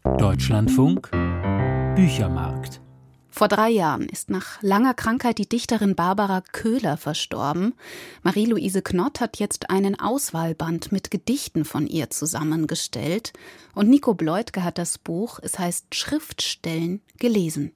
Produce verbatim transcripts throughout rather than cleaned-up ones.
Deutschlandfunk Büchermarkt. Vor drei Jahren ist nach langer Krankheit die Dichterin Barbara Köhler verstorben. Marie-Louise Knott hat jetzt einen Auswahlband mit Gedichten von ihr zusammengestellt. Und Nico Bleutke hat das Buch, es heißt Schriftstellen, gelesen.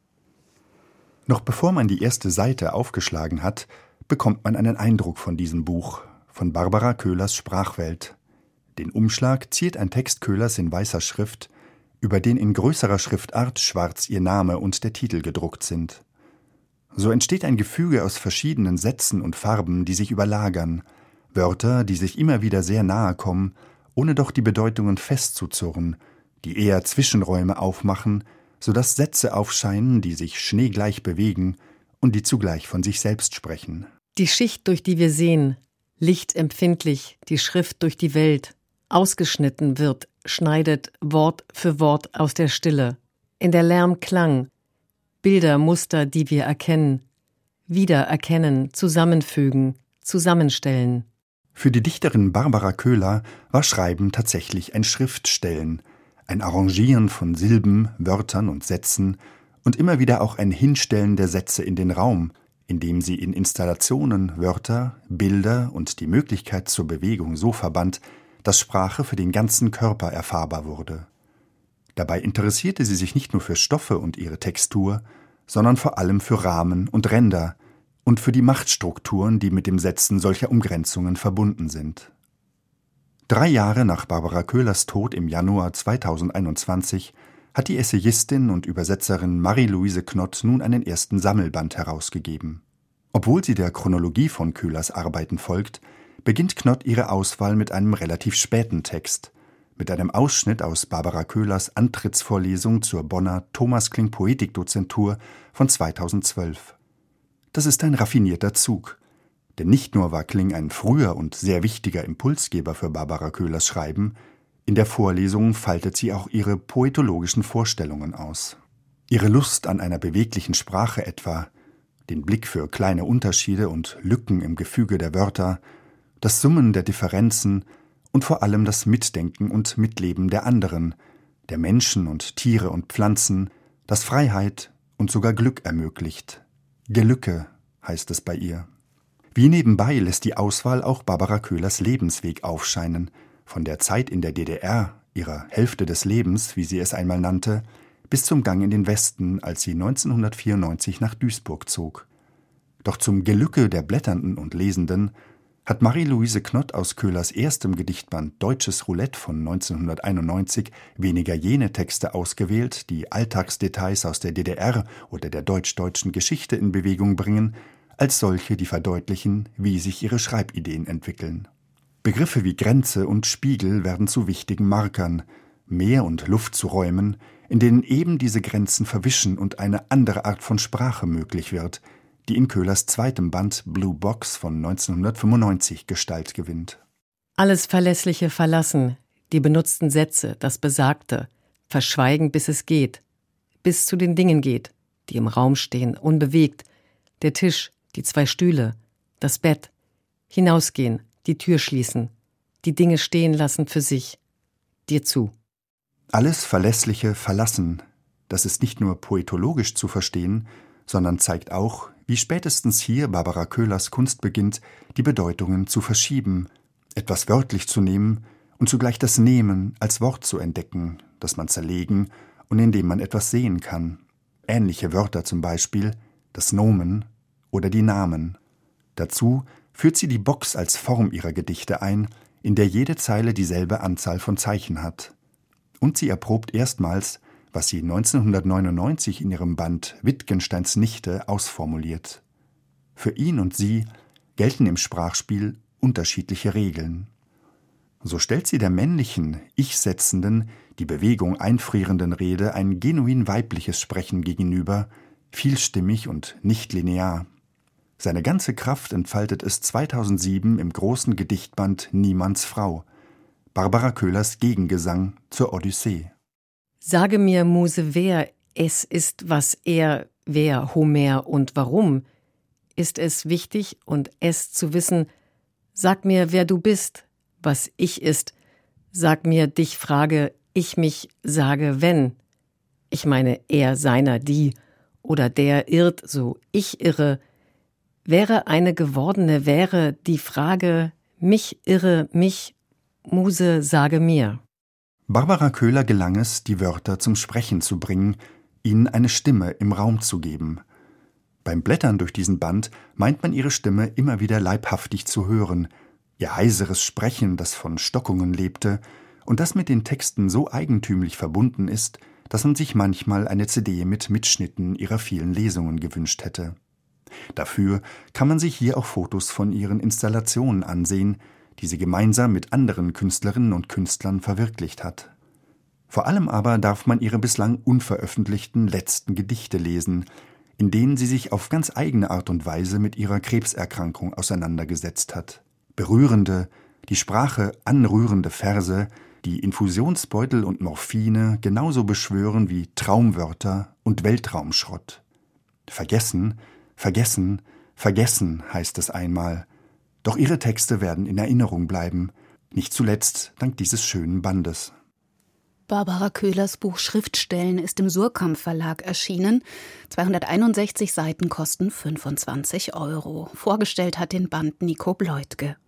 Noch bevor man die erste Seite aufgeschlagen hat, bekommt man einen Eindruck von diesem Buch, von Barbara Köhlers Sprachwelt. Den Umschlag ziert ein Text Köhlers in weißer Schrift, über den in größerer Schriftart schwarz ihr Name und der Titel gedruckt sind. So entsteht ein Gefüge aus verschiedenen Sätzen und Farben, die sich überlagern, Wörter, die sich immer wieder sehr nahe kommen, ohne doch die Bedeutungen festzuzurren, die eher Zwischenräume aufmachen, sodass Sätze aufscheinen, die sich schneegleich bewegen und die zugleich von sich selbst sprechen. Die Schicht, durch die wir sehen, lichtempfindlich, die Schrift durch die Welt, ausgeschnitten wird, schneidet Wort für Wort aus der Stille. In der Lärm Klang, Bilder, Muster, die wir erkennen, wiedererkennen, zusammenfügen, zusammenstellen. Für die Dichterin Barbara Köhler war Schreiben tatsächlich ein Schriftstellen, ein Arrangieren von Silben, Wörtern und Sätzen und immer wieder auch ein Hinstellen der Sätze in den Raum, indem sie in Installationen Wörter, Bilder und die Möglichkeit zur Bewegung so verband, dass Sprache für den ganzen Körper erfahrbar wurde. Dabei interessierte sie sich nicht nur für Stoffe und ihre Textur, sondern vor allem für Rahmen und Ränder und für die Machtstrukturen, die mit dem Setzen solcher Umgrenzungen verbunden sind. Drei Jahre nach Barbara Köhlers Tod im Januar zweitausendeinundzwanzig hat die Essayistin und Übersetzerin Marie-Louise Knott nun einen ersten Sammelband herausgegeben. Obwohl sie der Chronologie von Köhlers Arbeiten folgt, beginnt Knott ihre Auswahl mit einem relativ späten Text, mit einem Ausschnitt aus Barbara Köhlers Antrittsvorlesung zur Bonner Thomas-Kling-Poetikdozentur von zweitausendzwölf. Das ist ein raffinierter Zug, denn nicht nur war Kling ein früher und sehr wichtiger Impulsgeber für Barbara Köhlers Schreiben, in der Vorlesung faltet sie auch ihre poetologischen Vorstellungen aus. Ihre Lust an einer beweglichen Sprache etwa, den Blick für kleine Unterschiede und Lücken im Gefüge der Wörter, das Summen der Differenzen und vor allem das Mitdenken und Mitleben der anderen, der Menschen und Tiere und Pflanzen, das Freiheit und sogar Glück ermöglicht. Gelücke heißt es bei ihr. Wie nebenbei lässt die Auswahl auch Barbara Köhlers Lebensweg aufscheinen, von der Zeit in der D D R, ihrer Hälfte des Lebens, wie sie es einmal nannte, bis zum Gang in den Westen, als sie neunzehnhundertvierundneunzig nach Duisburg zog. Doch zum Gelücke der Blätternden und Lesenden hat Marie-Louise Knott aus Köhlers erstem Gedichtband Deutsches Roulette von neunzehnhunderteinundneunzig weniger jene Texte ausgewählt, die Alltagsdetails aus der D D R oder der deutsch-deutschen Geschichte in Bewegung bringen, als solche, die verdeutlichen, wie sich ihre Schreibideen entwickeln. Begriffe wie Grenze und Spiegel werden zu wichtigen Markern, Meer und Luft zu Räumen, in denen eben diese Grenzen verwischen und eine andere Art von Sprache möglich wird, die in Köhlers zweitem Band Blue Box von neunzehnhundertfünfundneunzig Gestalt gewinnt. Alles Verlässliche verlassen, die benutzten Sätze, das Besagte, verschweigen, bis es geht, bis zu den Dingen geht, die im Raum stehen, unbewegt, der Tisch, die zwei Stühle, das Bett, hinausgehen, die Tür schließen, die Dinge stehen lassen für sich, dir zu. Alles Verlässliche verlassen, das ist nicht nur poetologisch zu verstehen, sondern zeigt auch, wie spätestens hier Barbara Köhlers Kunst beginnt, die Bedeutungen zu verschieben, etwas wörtlich zu nehmen und zugleich das Nehmen als Wort zu entdecken, das man zerlegen und in dem man etwas sehen kann. Ähnliche Wörter zum Beispiel, das Nomen oder die Namen. Dazu führt sie die Box als Form ihrer Gedichte ein, in der jede Zeile dieselbe Anzahl von Zeichen hat. Und sie erprobt erstmals, was sie neunzehnhundertneunundneunzig in ihrem Band Wittgensteins Nichte ausformuliert. Für ihn und sie gelten im Sprachspiel unterschiedliche Regeln. So stellt sie der männlichen, ich-setzenden, die Bewegung einfrierenden Rede ein genuin weibliches Sprechen gegenüber, vielstimmig und nicht linear. Seine ganze Kraft entfaltet es zweitausendsieben im großen Gedichtband Niemands Frau, Barbara Köhlers Gegengesang zur Odyssee. Sage mir, Muse, wer es ist, was er, wer, Homer und warum. Ist es wichtig und es zu wissen, sag mir, wer du bist, was ich ist, sag mir, dich frage, ich mich sage, wenn. Ich meine, er, seiner, die oder der irrt, so ich irre, wäre eine gewordene wäre die Frage, mich irre, mich, Muse, sage mir. Barbara Köhler gelang es, die Wörter zum Sprechen zu bringen, ihnen eine Stimme im Raum zu geben. Beim Blättern durch diesen Band meint man ihre Stimme immer wieder leibhaftig zu hören, ihr heiseres Sprechen, das von Stockungen lebte und das mit den Texten so eigentümlich verbunden ist, dass man sich manchmal eine C D mit Mitschnitten ihrer vielen Lesungen gewünscht hätte. Dafür kann man sich hier auch Fotos von ihren Installationen ansehen, die sie gemeinsam mit anderen Künstlerinnen und Künstlern verwirklicht hat. Vor allem aber darf man ihre bislang unveröffentlichten letzten Gedichte lesen, in denen sie sich auf ganz eigene Art und Weise mit ihrer Krebserkrankung auseinandergesetzt hat. Berührende, die Sprache anrührende Verse, die Infusionsbeutel und Morphine genauso beschwören wie Traumwörter und Weltraumschrott. Vergessen, vergessen, vergessen heißt es einmal. Doch ihre Texte werden in Erinnerung bleiben, nicht zuletzt dank dieses schönen Bandes. Barbara Köhlers Buch Schriftstellen ist im Suhrkamp Verlag erschienen. zweihunderteinundsechzig Seiten kosten fünfundzwanzig Euro. Vorgestellt hat den Band Nico Bleutke.